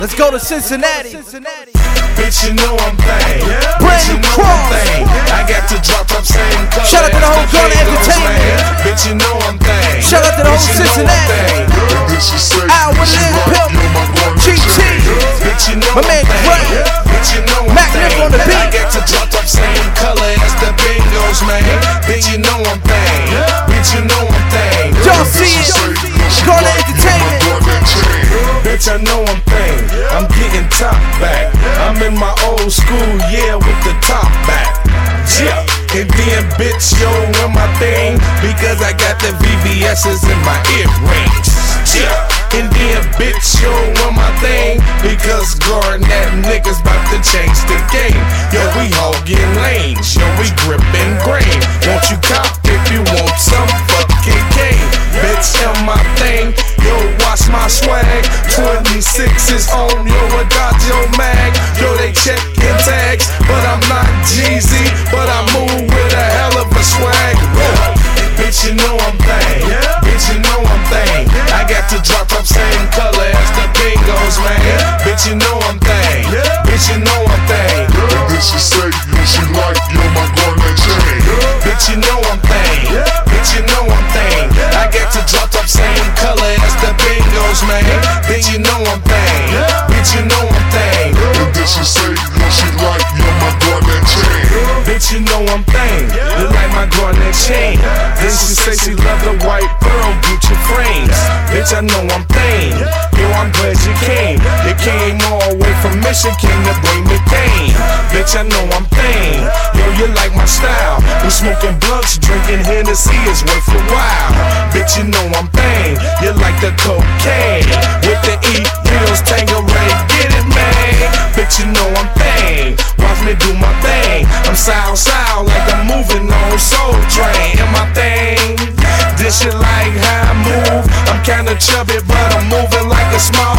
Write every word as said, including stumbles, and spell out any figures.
Let's go to Cincinnati. Cincinnati. Bitch, you know I'm bang. Yeah. Bitch, you know I'm Cross. bang. I got to drop up same color. Shout out to the whole as Gunna Bengals, Entertainment. man. Bitch, you know I'm bang. Shout out to the whole Bitch, you know I'm Cincinnati. bang. Al with Lil Pimp. G T. Bitch, you know My I'm man bang. Gray. Bitch, you know I'm Mac Nick bang. on the beat. I got to drop up same color as the Bengals, man. Bitch, you know I'm bang. Bitch, you know I'm bang. Y'all see it. Gunna Entertainment. Bitch, I know I'm bang. I'm getting top back. I'm in my old school, yeah, with the top back. Yeah. And then, bitch, yo, on my thing, because I got the V V S's in my earrings. Yeah. And then, bitch, yo, on my thing, because Garnett niggas bout to change the game. Yo, we hogging lanes, yo, we gripping grain. Won't you cop if you want some fucking cane? Bitch, on my thing, yo, watch my swag. twenty-six is on, yo, I got your mag. Yo, they checkin' tags, but I'm not Jeezy, but I move with a hell of a swag. Whoa. Bitch, you know I'm bang. Bitch, you know I'm bang. I got to drop up same color as the Bengals, man. Bitch, you know I'm bang. Bitch, you know I'm bang. And then she say, yo, she like, yo, my Garnett chain. Bitch, you know I'm bang. Bitch, you know I'm bang. I got to drop up same color as the Bengals, man. Bitch, you know I'm bang. Bitch, you know I'm bang. And then she say, yo, she like, yo, my Garnett chain. Bitch, you know I'm bang. You like my Garnett chain. Then she say she love the white pearl Gucci frames. Bitch, I know I'm bang. Yo, I'm glad you came. You came all the way from Michigan to bring me pain. Bitch, I know I'm bang. Yo, you like my style. We smoking blunts, drinking Hennessy is worth your while. Bitch, you know I'm bang. You like the cocaine with the E pills, Tangeray. Get it, man. Bitch, you know I'm bang. Watch me do my thing. I'm sound sound like I'm moving on Soul Train. And my thing, this shit like how I move. I'm kinda chubby, but I'm moving like a small